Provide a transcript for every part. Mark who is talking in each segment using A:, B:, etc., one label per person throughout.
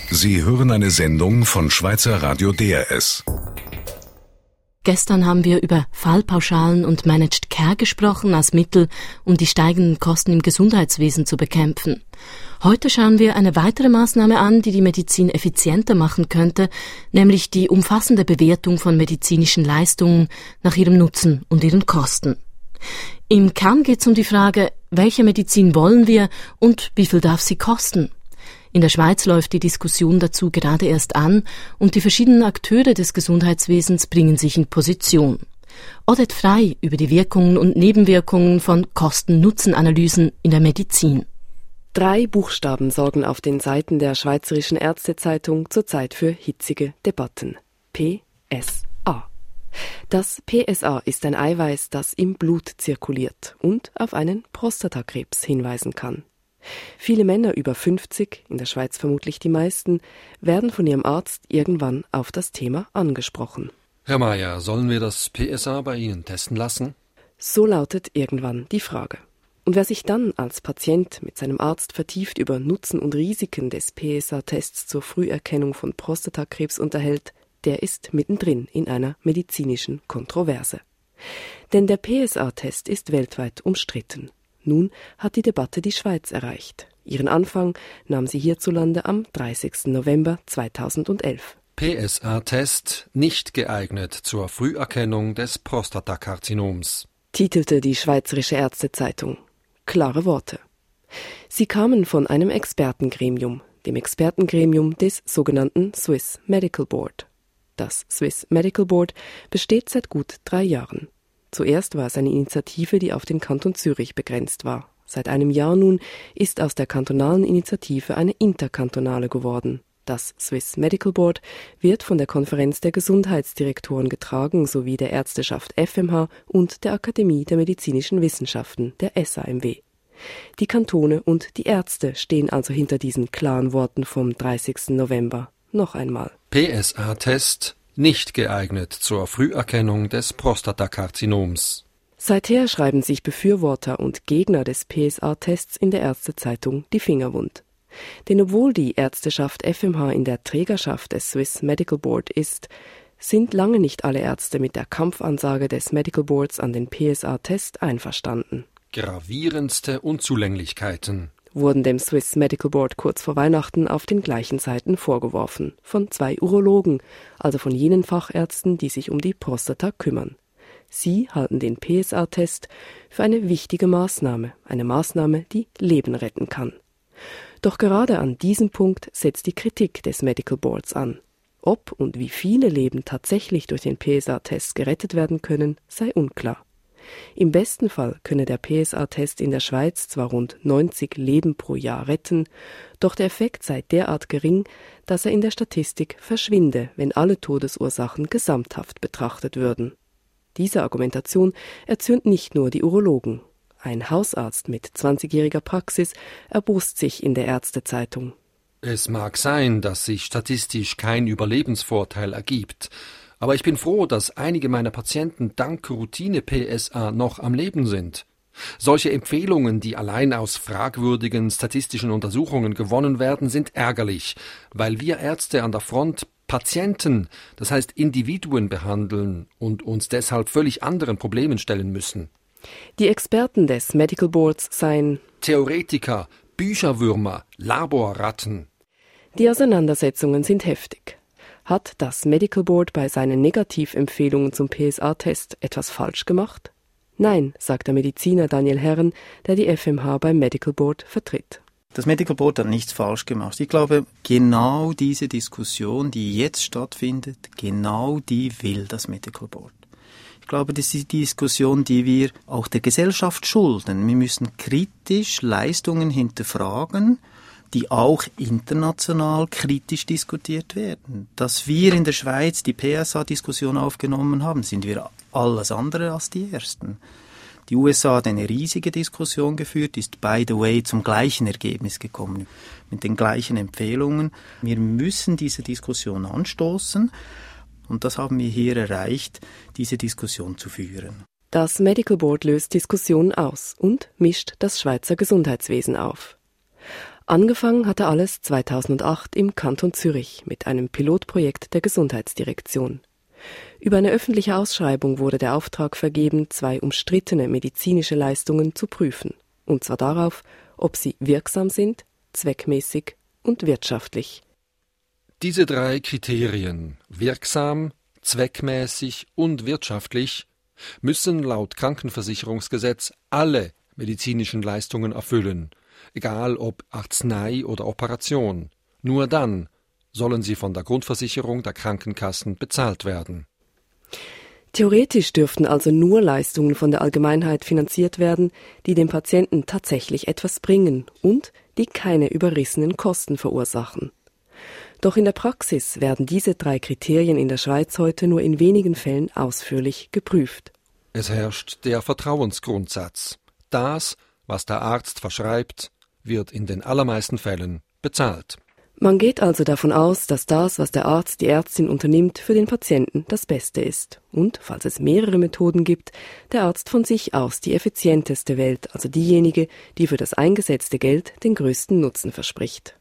A: Sie hören eine Sendung von Schweizer Radio DRS.
B: Gestern haben wir über Fallpauschalen und Managed Care gesprochen als Mittel, um die steigenden Kosten im Gesundheitswesen zu bekämpfen. Heute schauen wir eine weitere Maßnahme an, die die Medizin effizienter machen könnte, nämlich die umfassende Bewertung von medizinischen Leistungen nach ihrem Nutzen und ihren Kosten. Im Kern geht es um die Frage, welche Medizin wollen wir und wie viel darf sie kosten? In der Schweiz läuft die Diskussion dazu gerade erst an und die verschiedenen Akteure des Gesundheitswesens bringen sich in Position. Odette Frey über die Wirkungen und Nebenwirkungen von Kosten-Nutzen-Analysen in der Medizin.
C: 3 Buchstaben sorgen auf den Seiten der Schweizerischen Ärztezeitung zurzeit für hitzige Debatten. PSA. Das PSA ist ein Eiweiß, das im Blut zirkuliert und auf einen Prostatakrebs hinweisen kann. Viele Männer über 50, in der Schweiz vermutlich die meisten, werden von ihrem Arzt irgendwann auf das Thema angesprochen.
D: Herr Meier, sollen wir das PSA bei Ihnen testen lassen?
C: So lautet irgendwann die Frage. Und wer sich dann als Patient mit seinem Arzt vertieft über Nutzen und Risiken des PSA-Tests zur Früherkennung von Prostatakrebs unterhält, der ist mittendrin in einer medizinischen Kontroverse. Denn der PSA-Test ist weltweit umstritten. Nun hat die Debatte die Schweiz erreicht. Ihren Anfang nahm sie hierzulande am 30. November 2011.
D: PSA-Test nicht geeignet zur Früherkennung des Prostatakarzinoms,
C: titelte die Schweizerische Ärztezeitung. Klare Worte. Sie kamen von einem Expertengremium, dem Expertengremium des sogenannten Swiss Medical Board. Das Swiss Medical Board besteht seit gut 3 Jahren. Zuerst war es eine Initiative, die auf den Kanton Zürich begrenzt war. Seit einem Jahr nun ist aus der kantonalen Initiative eine interkantonale geworden. Das Swiss Medical Board wird von der Konferenz der Gesundheitsdirektoren getragen sowie der Ärzteschaft FMH und der Akademie der Medizinischen Wissenschaften, der SAMW. Die Kantone und die Ärzte stehen also hinter diesen klaren Worten vom 30. November. Noch einmal.
D: PSA-Test nicht geeignet zur Früherkennung des Prostatakarzinoms.
C: Seither schreiben sich Befürworter und Gegner des PSA-Tests in der Ärztezeitung die Finger wund. Denn obwohl die Ärzteschaft FMH in der Trägerschaft des Swiss Medical Board ist, sind lange nicht alle Ärzte mit der Kampfansage des Medical Boards an den PSA-Test einverstanden.
D: Gravierendste Unzulänglichkeiten
C: wurden dem Swiss Medical Board kurz vor Weihnachten auf den gleichen Seiten vorgeworfen, von 2 Urologen, also von jenen Fachärzten, die sich um die Prostata kümmern. Sie halten den PSA-Test für eine wichtige Maßnahme, eine Maßnahme, die Leben retten kann. Doch gerade an diesem Punkt setzt die Kritik des Medical Boards an. Ob und wie viele Leben tatsächlich durch den PSA-Test gerettet werden können, sei unklar. Im besten Fall könne der PSA-Test in der Schweiz zwar rund 90 Leben pro Jahr retten, doch der Effekt sei derart gering, dass er in der Statistik verschwinde, wenn alle Todesursachen gesamthaft betrachtet würden. Diese Argumentation erzürnt nicht nur die Urologen. Ein Hausarzt mit 20-jähriger Praxis erbost sich in der Ärztezeitung.
D: Es mag sein, dass sich statistisch kein Überlebensvorteil ergibt, aber ich bin froh, dass einige meiner Patienten dank Routine-PSA noch am Leben sind. Solche Empfehlungen, die allein aus fragwürdigen statistischen Untersuchungen gewonnen werden, sind ärgerlich, weil wir Ärzte an der Front Patienten, das heißt Individuen behandeln und uns deshalb völlig anderen Problemen stellen müssen.
C: Die Experten des Medical Boards seien
D: Theoretiker, Bücherwürmer, Laborratten.
C: Die Auseinandersetzungen sind heftig. Hat das Medical Board bei seinen Negativempfehlungen zum PSA-Test etwas falsch gemacht? Nein, sagt der Mediziner Daniel Herren, der die FMH beim Medical Board vertritt.
E: Das Medical Board hat nichts falsch gemacht. Ich glaube, genau diese Diskussion, die jetzt stattfindet, genau die will das Medical Board. Ich glaube, das ist die Diskussion, die wir auch der Gesellschaft schulden. Wir müssen kritisch Leistungen hinterfragen, die auch international kritisch diskutiert werden. Dass wir in der Schweiz die PSA-Diskussion aufgenommen haben, sind wir alles andere als die Ersten. Die USA hat eine riesige Diskussion geführt, ist by the way zum gleichen Ergebnis gekommen, mit den gleichen Empfehlungen. Wir müssen diese Diskussion anstoßen und das haben wir hier erreicht, diese Diskussion zu führen.
C: Das Medical Board löst Diskussionen aus und mischt das Schweizer Gesundheitswesen auf. Angefangen hatte alles 2008 im Kanton Zürich mit einem Pilotprojekt der Gesundheitsdirektion. Über eine öffentliche Ausschreibung wurde der Auftrag vergeben, 2 umstrittene medizinische Leistungen zu prüfen. Und zwar darauf, ob sie wirksam sind, zweckmäßig und wirtschaftlich.
D: Diese 3 Kriterien, wirksam, zweckmäßig und wirtschaftlich, müssen laut Krankenversicherungsgesetz alle medizinischen Leistungen erfüllen, egal ob Arznei oder Operation. Nur dann sollen sie von der Grundversicherung der Krankenkassen bezahlt werden.
C: Theoretisch dürften also nur Leistungen von der Allgemeinheit finanziert werden, die dem Patienten tatsächlich etwas bringen und die keine überrissenen Kosten verursachen. Doch in der Praxis werden diese 3 Kriterien in der Schweiz heute nur in wenigen Fällen ausführlich geprüft.
D: Es herrscht der Vertrauensgrundsatz. Das, was der Arzt verschreibt, wird in den allermeisten Fällen bezahlt.
C: Man geht also davon aus, dass das, was der Arzt, die Ärztin unternimmt, für den Patienten das Beste ist. Und, falls es mehrere Methoden gibt, der Arzt von sich aus die effizienteste wählt, also diejenige, die für das eingesetzte Geld den größten Nutzen verspricht.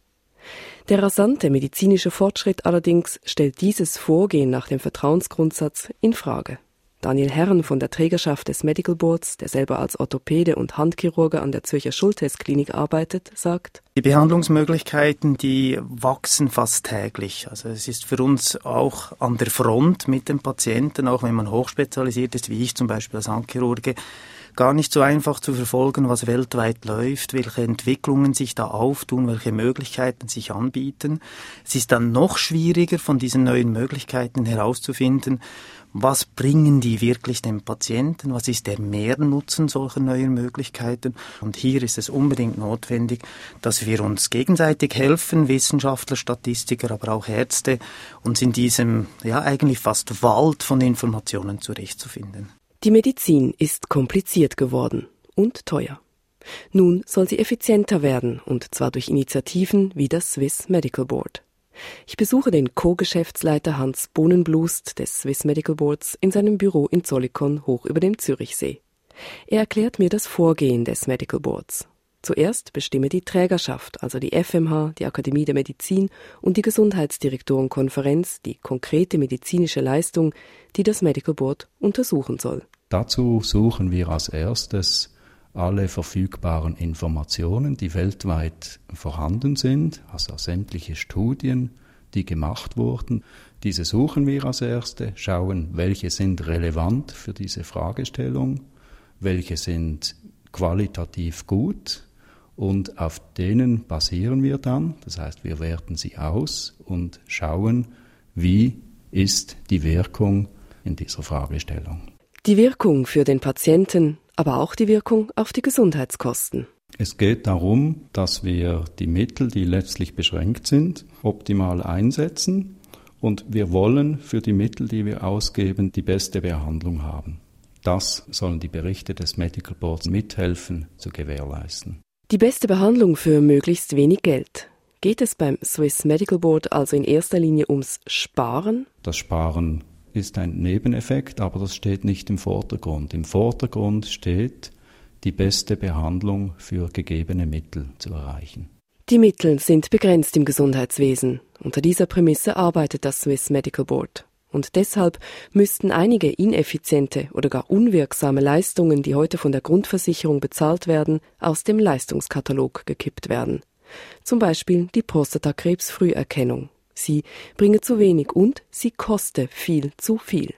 C: Der rasante medizinische Fortschritt allerdings stellt dieses Vorgehen nach dem Vertrauensgrundsatz in Frage. Daniel Herren von der Trägerschaft des Medical Boards, der selber als Orthopäde und Handchirurge an der Zürcher Schulthess-Klinik arbeitet, sagt:
E: Die Behandlungsmöglichkeiten, die wachsen fast täglich. Also es ist für uns auch an der Front mit dem Patienten, auch wenn man hochspezialisiert ist, wie ich zum Beispiel als Handchirurge, gar nicht so einfach zu verfolgen, was weltweit läuft, welche Entwicklungen sich da auftun, welche Möglichkeiten sich anbieten. Es ist dann noch schwieriger, von diesen neuen Möglichkeiten herauszufinden, was bringen die wirklich dem Patienten, was ist der Mehrnutzen solcher neuen Möglichkeiten. Und hier ist es unbedingt notwendig, dass wir uns gegenseitig helfen, Wissenschaftler, Statistiker, aber auch Ärzte, uns in diesem eigentlich fast Wald von Informationen zurechtzufinden.
C: Die Medizin ist kompliziert geworden und teuer. Nun soll sie effizienter werden, und zwar durch Initiativen wie das Swiss Medical Board. Ich besuche den Co-Geschäftsleiter Hans Bohnenblust des Swiss Medical Boards in seinem Büro in Zollikoon hoch über dem Zürichsee. Er erklärt mir das Vorgehen des Medical Boards. Zuerst bestimme die Trägerschaft, also die FMH, die Akademie der Medizin und die Gesundheitsdirektorenkonferenz, die konkrete medizinische Leistung, die das Medical Board untersuchen soll.
F: Dazu suchen wir als erstes alle verfügbaren Informationen, die weltweit vorhanden sind, also sämtliche Studien, die gemacht wurden. Diese suchen wir als erste, schauen, welche sind relevant für diese Fragestellung, welche sind qualitativ gut, und auf denen basieren wir dann. Das heißt, wir werten sie aus und schauen, wie ist die Wirkung in dieser Fragestellung.
C: Die Wirkung für den Patienten, aber auch die Wirkung auf die Gesundheitskosten.
F: Es geht darum, dass wir die Mittel, die letztlich beschränkt sind, optimal einsetzen, und wir wollen für die Mittel, die wir ausgeben, die beste Behandlung haben. Das sollen die Berichte des Medical Boards mithelfen zu gewährleisten.
C: Die beste Behandlung für möglichst wenig Geld. Geht es beim Swiss Medical Board also in erster Linie ums Sparen?
F: Das Sparen ist ein Nebeneffekt, aber das steht nicht im Vordergrund. Im Vordergrund steht, die beste Behandlung für gegebene Mittel zu erreichen.
C: Die Mittel sind begrenzt im Gesundheitswesen. Unter dieser Prämisse arbeitet das Swiss Medical Board. Und deshalb müssten einige ineffiziente oder gar unwirksame Leistungen, die heute von der Grundversicherung bezahlt werden, aus dem Leistungskatalog gekippt werden. Zum Beispiel die Prostatakrebsfrüherkennung. Sie bringe zu wenig und sie koste viel zu viel.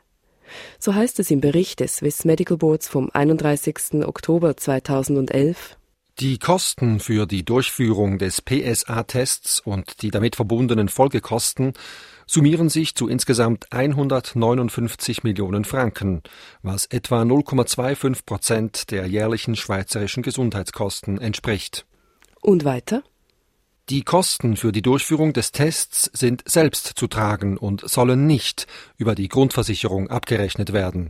C: So heißt es im Bericht des Swiss Medical Boards vom 31. Oktober 2011.
D: Die Kosten für die Durchführung des PSA-Tests und die damit verbundenen Folgekosten summieren sich zu insgesamt 159 Millionen Franken, was etwa 0,25% der jährlichen schweizerischen Gesundheitskosten entspricht.
C: Und weiter?
D: Die Kosten für die Durchführung des Tests sind selbst zu tragen und sollen nicht über die Grundversicherung abgerechnet werden.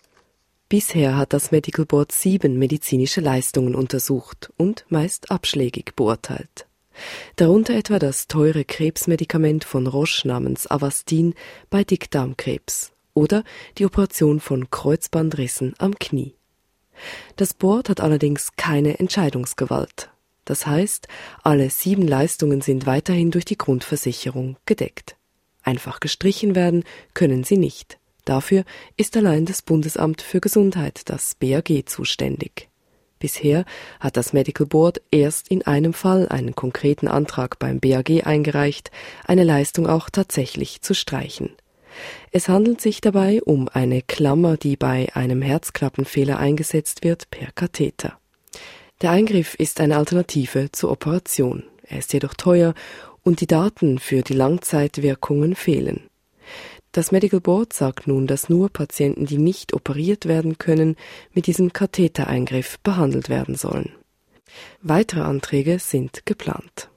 C: Bisher hat das Medical Board 7 medizinische Leistungen untersucht und meist abschlägig beurteilt. Darunter etwa das teure Krebsmedikament von Roche namens Avastin bei Dickdarmkrebs oder die Operation von Kreuzbandrissen am Knie. Das Board hat allerdings keine Entscheidungsgewalt. Das heißt, alle 7 Leistungen sind weiterhin durch die Grundversicherung gedeckt. Einfach gestrichen werden können sie nicht. Dafür ist allein das Bundesamt für Gesundheit, das BAG, zuständig. Bisher hat das Medical Board erst in einem Fall einen konkreten Antrag beim BAG eingereicht, eine Leistung auch tatsächlich zu streichen. Es handelt sich dabei um eine Klammer, die bei einem Herzklappenfehler eingesetzt wird per Katheter. Der Eingriff ist eine Alternative zur Operation. Er ist jedoch teuer und die Daten für die Langzeitwirkungen fehlen. Das Medical Board sagt nun, dass nur Patienten, die nicht operiert werden können, mit diesem Kathetereingriff behandelt werden sollen. Weitere Anträge sind geplant.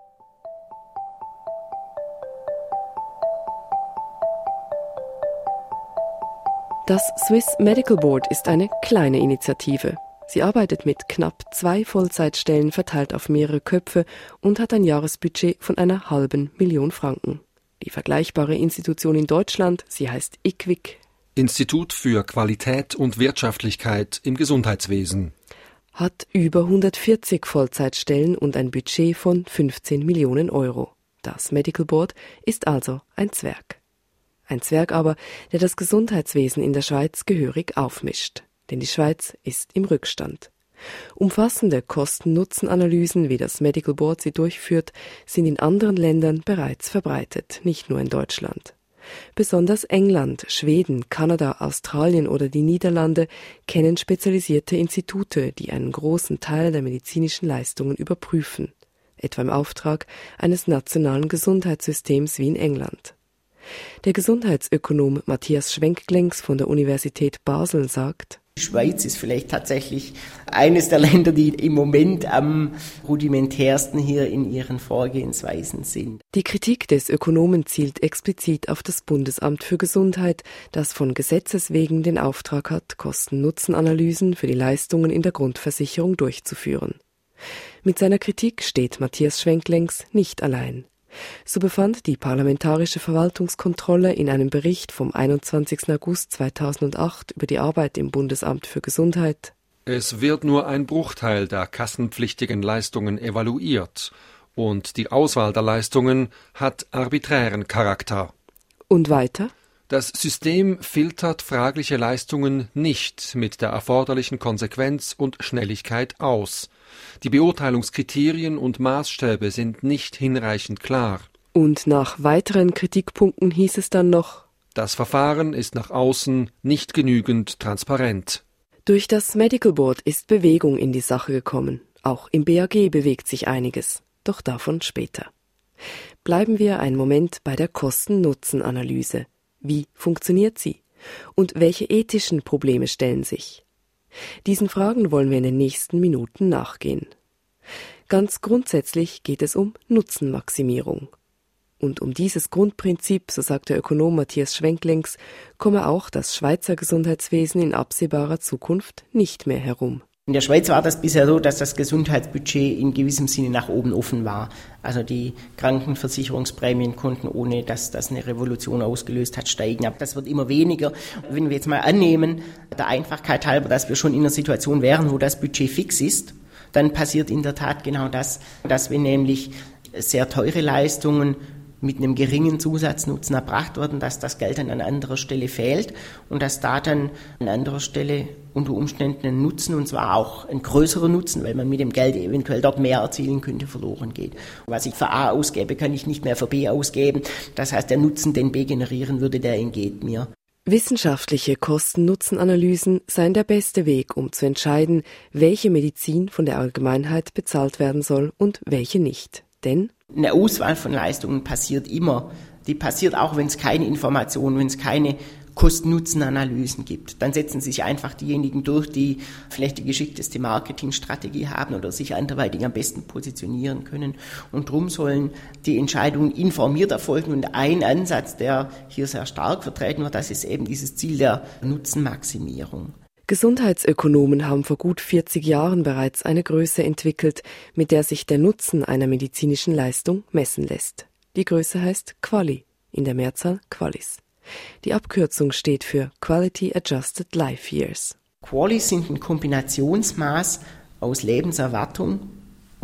C: Das Swiss Medical Board ist eine kleine Initiative. Sie arbeitet mit knapp 2 Vollzeitstellen verteilt auf mehrere Köpfe und hat ein Jahresbudget von einer $500.000 Franken. Die vergleichbare Institution in Deutschland, sie heißt IQWiG,
D: Institut für Qualität und Wirtschaftlichkeit im Gesundheitswesen,
C: hat über 140 Vollzeitstellen und ein Budget von 15 Millionen Euro. Das Medical Board ist also ein Zwerg. Ein Zwerg aber, der das Gesundheitswesen in der Schweiz gehörig aufmischt. Denn die Schweiz ist im Rückstand. Umfassende Kosten-Nutzen-Analysen, wie das Medical Board sie durchführt, sind in anderen Ländern bereits verbreitet, nicht nur in Deutschland. Besonders England, Schweden, Kanada, Australien oder die Niederlande kennen spezialisierte Institute, die einen großen Teil der medizinischen Leistungen überprüfen, etwa im Auftrag eines nationalen Gesundheitssystems wie in England. Der Gesundheitsökonom Matthias Schwenklengs von der Universität Basel sagt:
G: Die Schweiz ist vielleicht tatsächlich eines der Länder, die im Moment am rudimentärsten hier in ihren Vorgehensweisen sind.
C: Die Kritik des Ökonomen zielt explizit auf das Bundesamt für Gesundheit, das von Gesetzes wegen den Auftrag hat, Kosten-Nutzen-Analysen für die Leistungen in der Grundversicherung durchzuführen. Mit seiner Kritik steht Matthias Schwenklengs nicht allein. So befand die Parlamentarische Verwaltungskontrolle in einem Bericht vom 21. August 2008 über die Arbeit im Bundesamt für Gesundheit:
D: Es wird nur ein Bruchteil der kassenpflichtigen Leistungen evaluiert und die Auswahl der Leistungen hat arbiträren Charakter.
C: Und weiter:
D: Das System filtert fragliche Leistungen nicht mit der erforderlichen Konsequenz und Schnelligkeit aus. Die Beurteilungskriterien und Maßstäbe sind nicht hinreichend klar.
C: Und nach weiteren Kritikpunkten hieß es dann noch:
D: Das Verfahren ist nach außen nicht genügend transparent.
C: Durch das Medical Board ist Bewegung in die Sache gekommen. Auch im BAG bewegt sich einiges, doch davon später. Bleiben wir einen Moment bei der Kosten-Nutzen-Analyse. Wie funktioniert sie? Und welche ethischen Probleme stellen sich? Diesen Fragen wollen wir in den nächsten Minuten nachgehen. Ganz grundsätzlich geht es um Nutzenmaximierung. Und um dieses Grundprinzip, so sagt der Ökonom Matthias Schwenklengs, komme auch das Schweizer Gesundheitswesen in absehbarer Zukunft nicht mehr herum.
G: In der Schweiz war das bisher so, dass das Gesundheitsbudget in gewissem Sinne nach oben offen war. Also die Krankenversicherungsprämien konnten, ohne dass das eine Revolution ausgelöst hat, steigen. Aber das wird immer weniger. Wenn wir jetzt mal annehmen, der Einfachkeit halber, dass wir schon in einer Situation wären, wo das Budget fix ist, dann passiert in der Tat genau das, dass wenn nämlich sehr teure Leistungen mit einem geringen Zusatznutzen erbracht werden, dass das Geld dann an anderer Stelle fehlt und dass da dann an anderer Stelle unter Umständen ein Nutzen, und zwar auch ein größerer Nutzen, weil man mit dem Geld eventuell dort mehr erzielen könnte, verloren geht. Was ich für A ausgebe, kann ich nicht mehr für B ausgeben. Das heißt, der Nutzen, den B generieren würde, der entgeht mir.
C: Wissenschaftliche Kosten-Nutzen-Analysen seien der beste Weg, um zu entscheiden, welche Medizin von der Allgemeinheit bezahlt werden soll und welche nicht. Denn
G: eine Auswahl von Leistungen passiert immer. Die passiert auch, wenn es keine Informationen, wenn es keine Kosten-Nutzen-Analysen gibt. Dann setzen sich einfach diejenigen durch, die vielleicht die geschickteste Marketingstrategie haben oder sich anderweitig am besten positionieren können. Und darum sollen die Entscheidungen informiert erfolgen. Und ein Ansatz, der hier sehr stark vertreten wird, das ist eben dieses Ziel der Nutzenmaximierung.
C: Gesundheitsökonomen haben vor gut 40 Jahren bereits eine Größe entwickelt, mit der sich der Nutzen einer medizinischen Leistung messen lässt. Die Größe heißt QALY, in der Mehrzahl QALYs. Die Abkürzung steht für Quality Adjusted Life Years.
G: QALYs sind ein Kombinationsmaß aus Lebenserwartung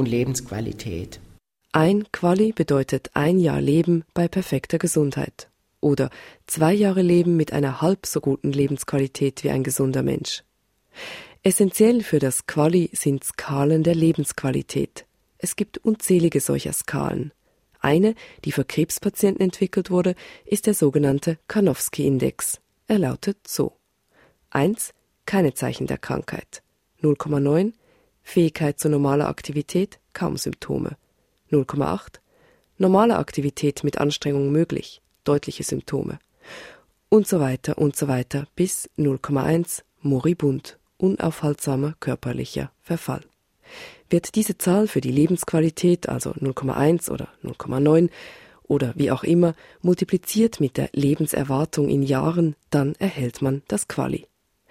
G: und Lebensqualität.
C: Ein Quali bedeutet 1 Jahr Leben bei perfekter Gesundheit oder 2 Jahre Leben mit einer halb so guten Lebensqualität wie ein gesunder Mensch. Essentiell für das Quali sind Skalen der Lebensqualität. Es gibt unzählige solcher Skalen. Eine, die für Krebspatienten entwickelt wurde, ist der sogenannte Karnofsky-Index. Er lautet so: 1. Keine Zeichen der Krankheit. 0,9. Fähigkeit zu normaler Aktivität, kaum Symptome. 0,8. Normale Aktivität mit Anstrengung möglich, deutliche Symptome. Und so weiter bis 0,1 moribund, unaufhaltsamer körperlicher Verfall. Wird diese Zahl für die Lebensqualität, also 0,1 oder 0,9 oder wie auch immer, multipliziert mit der Lebenserwartung in Jahren, dann erhält man das Quali.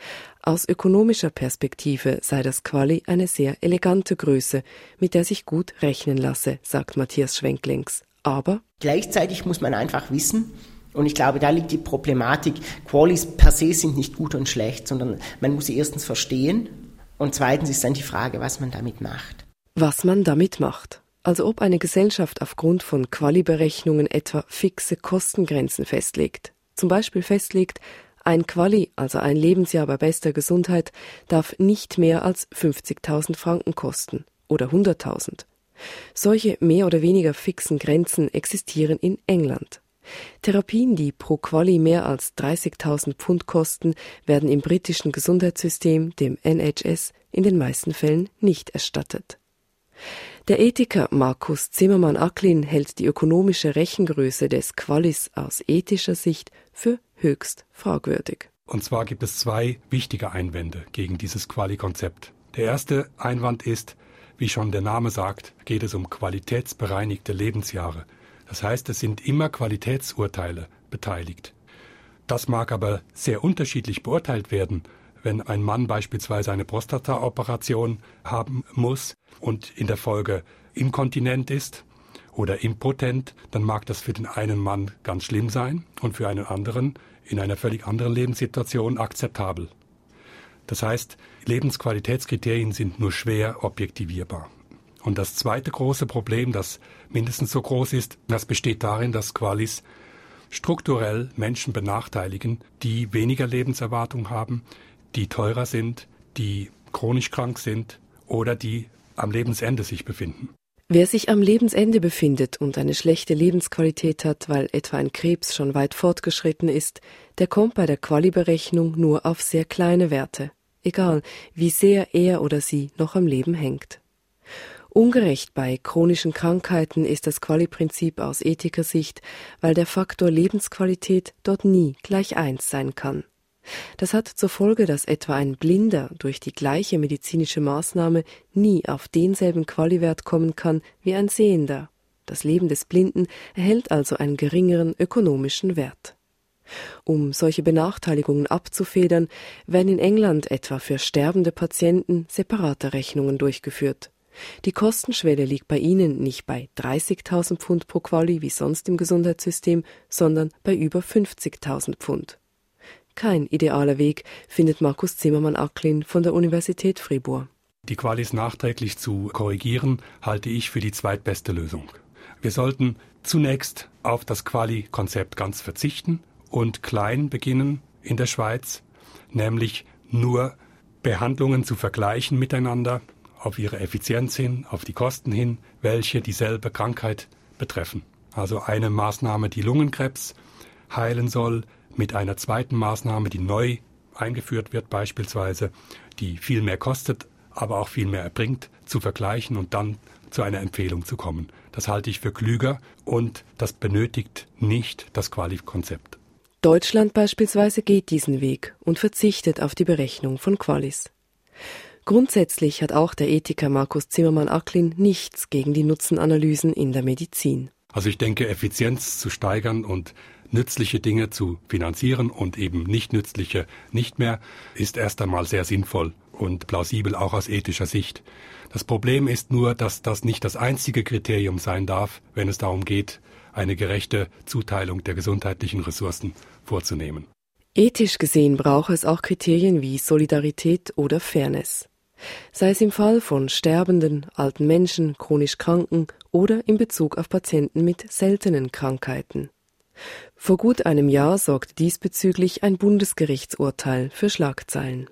C: Aus ökonomischer Perspektive sei das Quali eine sehr elegante Größe, mit der sich gut rechnen lasse, sagt Matthias Schwenklings. Aber
G: gleichzeitig muss man einfach wissen, und ich glaube, da liegt die Problematik, Qualis per se sind nicht gut und schlecht, sondern man muss sie erstens verstehen und zweitens ist dann die Frage, was man damit macht.
C: Was man damit macht. Also ob eine Gesellschaft aufgrund von Quali-Berechnungen etwa fixe Kostengrenzen festlegt. Zum Beispiel festlegt, ein Quali, also ein Lebensjahr bei bester Gesundheit, darf nicht mehr als 50.000 Franken kosten oder 100.000. Solche mehr oder weniger fixen Grenzen existieren in England. Therapien, die pro Quali mehr als 30.000 Pfund kosten, werden im britischen Gesundheitssystem, dem NHS, in den meisten Fällen nicht erstattet. Der Ethiker Markus Zimmermann-Acklin hält die ökonomische Rechengröße des Qualis aus ethischer Sicht für höchst fragwürdig.
H: Und zwar gibt es 2 wichtige Einwände gegen dieses Quali-Konzept. Der erste Einwand ist, wie schon der Name sagt, geht es um qualitätsbereinigte Lebensjahre. Das heißt, es sind immer Qualitätsurteile beteiligt. Das mag aber sehr unterschiedlich beurteilt werden. Wenn ein Mann beispielsweise eine Prostata-Operation haben muss und in der Folge inkontinent ist oder impotent, dann mag das für den einen Mann ganz schlimm sein und für einen anderen in einer völlig anderen Lebenssituation akzeptabel. Das heißt, Lebensqualitätskriterien sind nur schwer objektivierbar. Und das zweite große Problem, das mindestens so groß ist, das besteht darin, dass Qualis strukturell Menschen benachteiligen, die weniger Lebenserwartung haben, die teurer sind, die chronisch krank sind oder die am Lebensende sich befinden.
C: Wer sich am Lebensende befindet und eine schlechte Lebensqualität hat, weil etwa ein Krebs schon weit fortgeschritten ist, der kommt bei der Quali-Berechnung nur auf sehr kleine Werte, egal wie sehr er oder sie noch am Leben hängt. Ungerecht bei chronischen Krankheiten ist das Quali-Prinzip aus Ethikersicht, weil der Faktor Lebensqualität dort nie gleich 1 sein kann. Das hat zur Folge, dass etwa ein Blinder durch die gleiche medizinische Maßnahme nie auf denselben Quali-Wert kommen kann wie ein Sehender. Das Leben des Blinden erhält also einen geringeren ökonomischen Wert. Um solche Benachteiligungen abzufedern, werden in England etwa für sterbende Patienten separate Rechnungen durchgeführt. Die Kostenschwelle liegt bei ihnen nicht bei 30.000 Pfund pro Quali wie sonst im Gesundheitssystem, sondern bei über 50.000 Pfund. Kein idealer Weg, findet Markus Zimmermann-Acklin von der Universität Fribourg.
H: Die Qualis nachträglich zu korrigieren, halte ich für die zweitbeste Lösung. Wir sollten zunächst auf das Quali-Konzept ganz verzichten und klein beginnen in der Schweiz, nämlich nur Behandlungen zu vergleichen miteinander, auf ihre Effizienz hin, auf die Kosten hin, welche dieselbe Krankheit betreffen. Also eine Maßnahme, die Lungenkrebs heilen soll, mit einer zweiten Maßnahme, die neu eingeführt wird beispielsweise, die viel mehr kostet, aber auch viel mehr erbringt, zu vergleichen und dann zu einer Empfehlung zu kommen. Das halte ich für klüger und das benötigt nicht das Quali-Konzept.
C: Deutschland beispielsweise geht diesen Weg und verzichtet auf die Berechnung von Qualis. Grundsätzlich hat auch der Ethiker Markus Zimmermann-Acklin nichts gegen die Nutzenanalysen in der Medizin.
H: Also ich denke, Effizienz zu steigern und nützliche Dinge zu finanzieren und eben nicht nützliche nicht mehr, ist erst einmal sehr sinnvoll und plausibel auch aus ethischer Sicht. Das Problem ist nur, dass das nicht das einzige Kriterium sein darf, wenn es darum geht, eine gerechte Zuteilung der gesundheitlichen Ressourcen vorzunehmen.
C: Ethisch gesehen braucht es auch Kriterien wie Solidarität oder Fairness. Sei es im Fall von sterbenden, alten Menschen, chronisch Kranken oder in Bezug auf Patienten mit seltenen Krankheiten. Vor gut einem Jahr sorgte diesbezüglich ein Bundesgerichtsurteil für Schlagzeilen.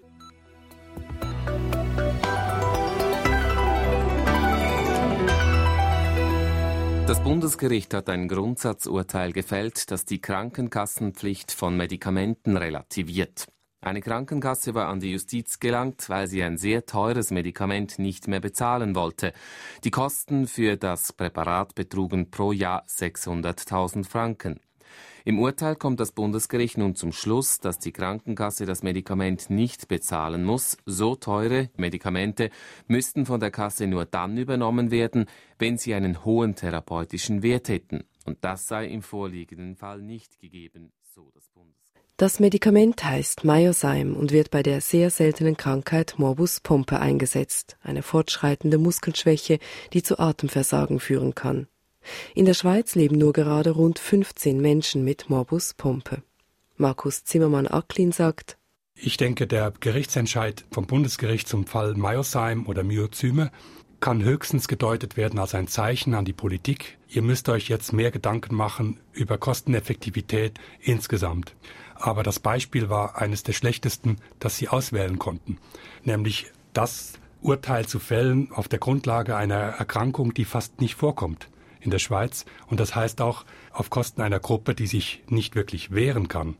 I: Das Bundesgericht hat ein Grundsatzurteil gefällt, das die Krankenkassenpflicht von Medikamenten relativiert. Eine Krankenkasse war an die Justiz gelangt, weil sie ein sehr teures Medikament nicht mehr bezahlen wollte. Die Kosten für das Präparat betrugen pro Jahr 600.000 Franken. Im Urteil kommt das Bundesgericht nun zum Schluss, dass die Krankenkasse das Medikament nicht bezahlen muss. So teure Medikamente müssten von der Kasse nur dann übernommen werden, wenn sie einen hohen therapeutischen Wert hätten. Und das sei im vorliegenden Fall nicht gegeben, so das Bundesgericht.
C: Das Medikament heißt Myozyme und wird bei der sehr seltenen Krankheit Morbus Pompe eingesetzt, eine fortschreitende Muskelschwäche, die zu Atemversagen führen kann. In der Schweiz leben nur gerade rund 15 Menschen mit Morbus Pompe. Markus Zimmermann-Acklin sagt:
H: Ich denke, der Gerichtsentscheid vom Bundesgericht zum Fall Myozyme oder Myozyme kann höchstens gedeutet werden als ein Zeichen an die Politik. Ihr müsst euch jetzt mehr Gedanken machen über Kosteneffektivität insgesamt. Aber das Beispiel war eines der schlechtesten, das sie auswählen konnten. Nämlich das Urteil zu fällen auf der Grundlage einer Erkrankung, die fast nicht vorkommt in der Schweiz. Und das heißt auch auf Kosten einer Gruppe, die sich nicht wirklich wehren kann.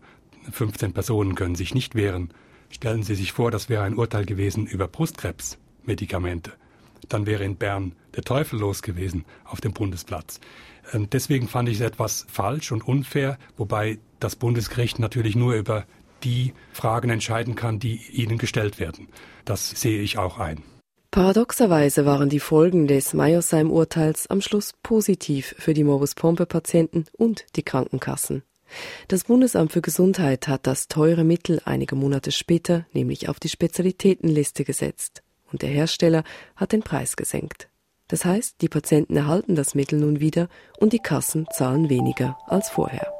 H: 15 Personen können sich nicht wehren. Stellen Sie sich vor, das wäre ein Urteil gewesen über Brustkrebsmedikamente. Dann wäre in Bern der Teufel los gewesen auf dem Bundesplatz. Deswegen fand ich es etwas falsch und unfair, wobei das Bundesgericht natürlich nur über die Fragen entscheiden kann, die ihnen gestellt werden. Das sehe ich auch ein.
C: Paradoxerweise waren die Folgen des Myozyme-Urteils am Schluss positiv für die Morbus-Pompe-Patienten und die Krankenkassen. Das Bundesamt für Gesundheit hat das teure Mittel einige Monate später nämlich auf die Spezialitätenliste gesetzt und der Hersteller hat den Preis gesenkt. Das heißt, die Patienten erhalten das Mittel nun wieder und die Kassen zahlen weniger als vorher.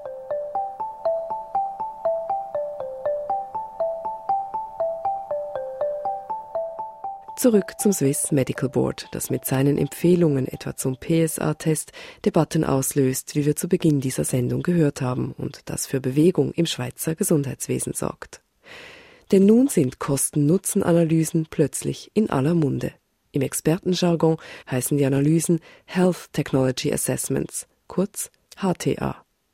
C: Zurück zum Swiss Medical Board, das mit seinen Empfehlungen etwa zum PSA-Test Debatten auslöst, wie wir zu Beginn dieser Sendung gehört haben, und das für Bewegung im Schweizer Gesundheitswesen sorgt. Denn nun sind Kosten-Nutzen-Analysen plötzlich in aller Munde. Im Expertenjargon heißen die Analysen Health Technology Assessments, kurz HTA.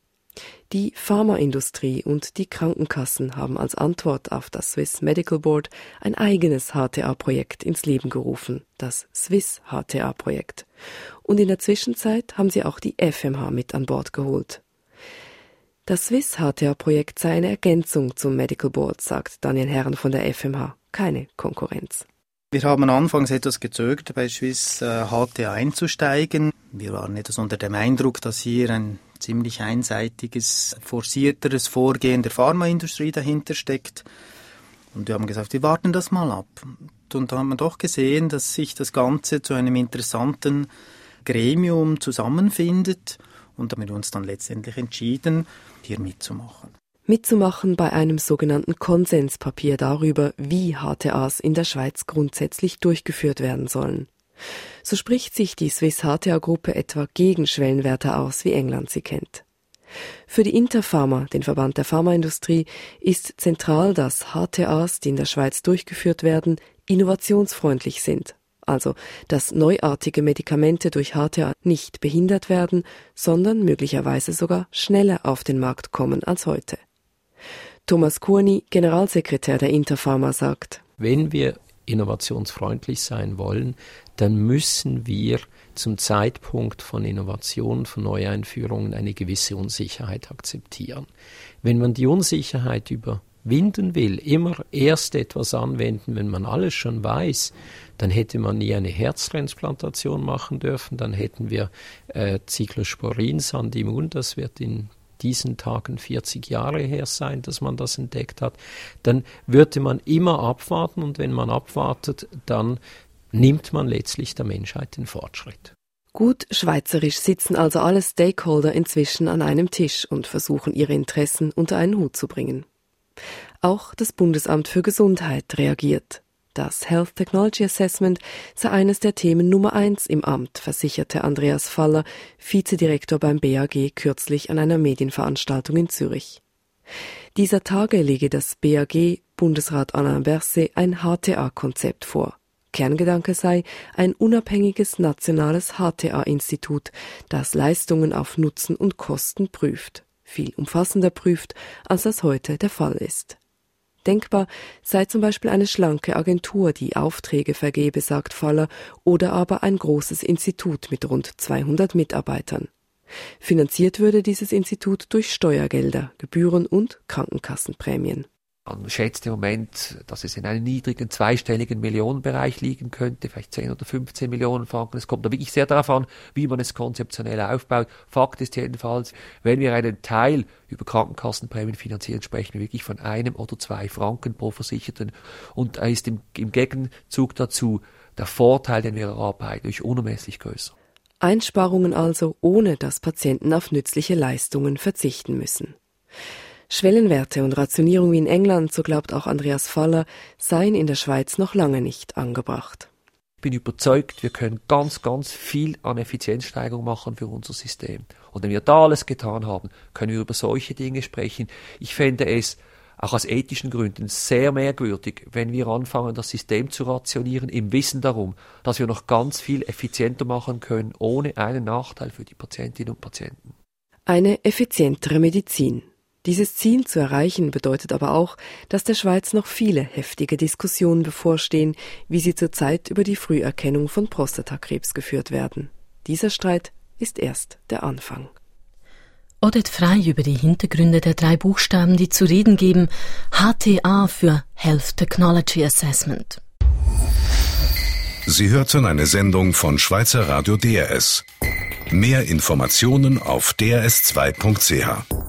C: Die Pharmaindustrie und die Krankenkassen haben als Antwort auf das Swiss Medical Board ein eigenes HTA-Projekt ins Leben gerufen, das Swiss HTA-Projekt. Und in der Zwischenzeit haben sie auch die FMH mit an Bord geholt. Das Swiss HTA-Projekt sei eine Ergänzung zum Medical Board, sagt Daniel Herren von der FMH, keine Konkurrenz.
E: Wir haben anfangs etwas gezögert, bei Swiss HTA einzusteigen. Wir waren etwas unter dem Eindruck, dass hier ein ziemlich einseitiges, forcierteres Vorgehen der Pharmaindustrie dahinter steckt. Und wir haben gesagt, wir warten das mal ab. Und da haben wir doch gesehen, dass sich das Ganze zu einem interessanten Gremium zusammenfindet. Und da haben wir uns dann letztendlich entschieden, hier mitzumachen.
C: Mitzumachen bei einem sogenannten Konsenspapier darüber, wie HTAs in der Schweiz grundsätzlich durchgeführt werden sollen. So spricht sich die Swiss HTA-Gruppe etwa gegen Schwellenwerte aus, wie England sie kennt. Für die Interpharma, den Verband der Pharmaindustrie, ist zentral, dass HTAs, die in der Schweiz durchgeführt werden, innovationsfreundlich sind. Also, dass neuartige Medikamente durch HTA nicht behindert werden, sondern möglicherweise sogar schneller auf den Markt kommen als heute. Thomas Kurni, Generalsekretär der Interpharma, sagt:
J: Wenn wir innovationsfreundlich sein wollen, dann müssen wir zum Zeitpunkt von Innovation, von Neueinführungen eine gewisse Unsicherheit akzeptieren. Wenn man die Unsicherheit überwinden will, immer erst etwas anwenden, wenn man alles schon weiß, dann hätte man nie eine Herztransplantation machen dürfen, dann hätten wir Cyclosporin, Sandimun, das wird in diesen Tagen 40 Jahre her sein, dass man das entdeckt hat, dann würde man immer abwarten und wenn man abwartet, dann nimmt man letztlich der Menschheit den Fortschritt.
C: Gut schweizerisch sitzen also alle Stakeholder inzwischen an einem Tisch und versuchen ihre Interessen unter einen Hut zu bringen. Auch das Bundesamt für Gesundheit reagiert. Das Health Technology Assessment sei eines der Themen Nummer 1 im Amt, versicherte Andreas Faller, Vizedirektor beim BAG, kürzlich an einer Medienveranstaltung in Zürich. Dieser Tage lege das BAG Bundesrat Alain Berset ein HTA-Konzept vor. Kerngedanke sei ein unabhängiges nationales HTA-Institut, das Leistungen auf Nutzen und Kosten prüft. Viel umfassender prüft, als das heute der Fall ist. Denkbar sei zum Beispiel eine schlanke Agentur, die Aufträge vergebe, sagt Faller, oder aber ein großes Institut mit rund 200 Mitarbeitern. Finanziert würde dieses Institut durch Steuergelder, Gebühren und Krankenkassenprämien.
K: Man schätzt im Moment, dass es in einem niedrigen zweistelligen Millionenbereich liegen könnte, vielleicht 10 oder 15 Millionen Franken. Es kommt da wirklich sehr darauf an, wie man es konzeptionell aufbaut. Fakt ist jedenfalls, wenn wir einen Teil über Krankenkassenprämien finanzieren, sprechen wir wirklich von 1 oder 2 Franken pro Versicherten. Und da ist im Gegenzug dazu der Vorteil, den wir erarbeiten, durch unermesslich größer.
C: Einsparungen also, ohne dass Patienten auf nützliche Leistungen verzichten müssen. Schwellenwerte und Rationierung wie in England, so glaubt auch Andreas Faller, seien in der Schweiz noch lange nicht angebracht.
K: Ich bin überzeugt, wir können ganz, ganz viel an Effizienzsteigerung machen für unser System. Und wenn wir da alles getan haben, können wir über solche Dinge sprechen. Ich fände es auch aus ethischen Gründen sehr merkwürdig, wenn wir anfangen, das System zu rationieren, im Wissen darum, dass wir noch ganz viel effizienter machen können, ohne einen Nachteil für die Patientinnen und Patienten.
C: Eine effizientere Medizin. Dieses Ziel zu erreichen bedeutet aber auch, dass der Schweiz noch viele heftige Diskussionen bevorstehen, wie sie zurzeit über die Früherkennung von Prostatakrebs geführt werden. Dieser Streit ist erst der Anfang.
B: Odette Frey über die Hintergründe der 3 Buchstaben, die zu reden geben. HTA für Health Technology Assessment.
A: Sie hörten eine Sendung von Schweizer Radio DRS. Mehr Informationen auf drs2.ch.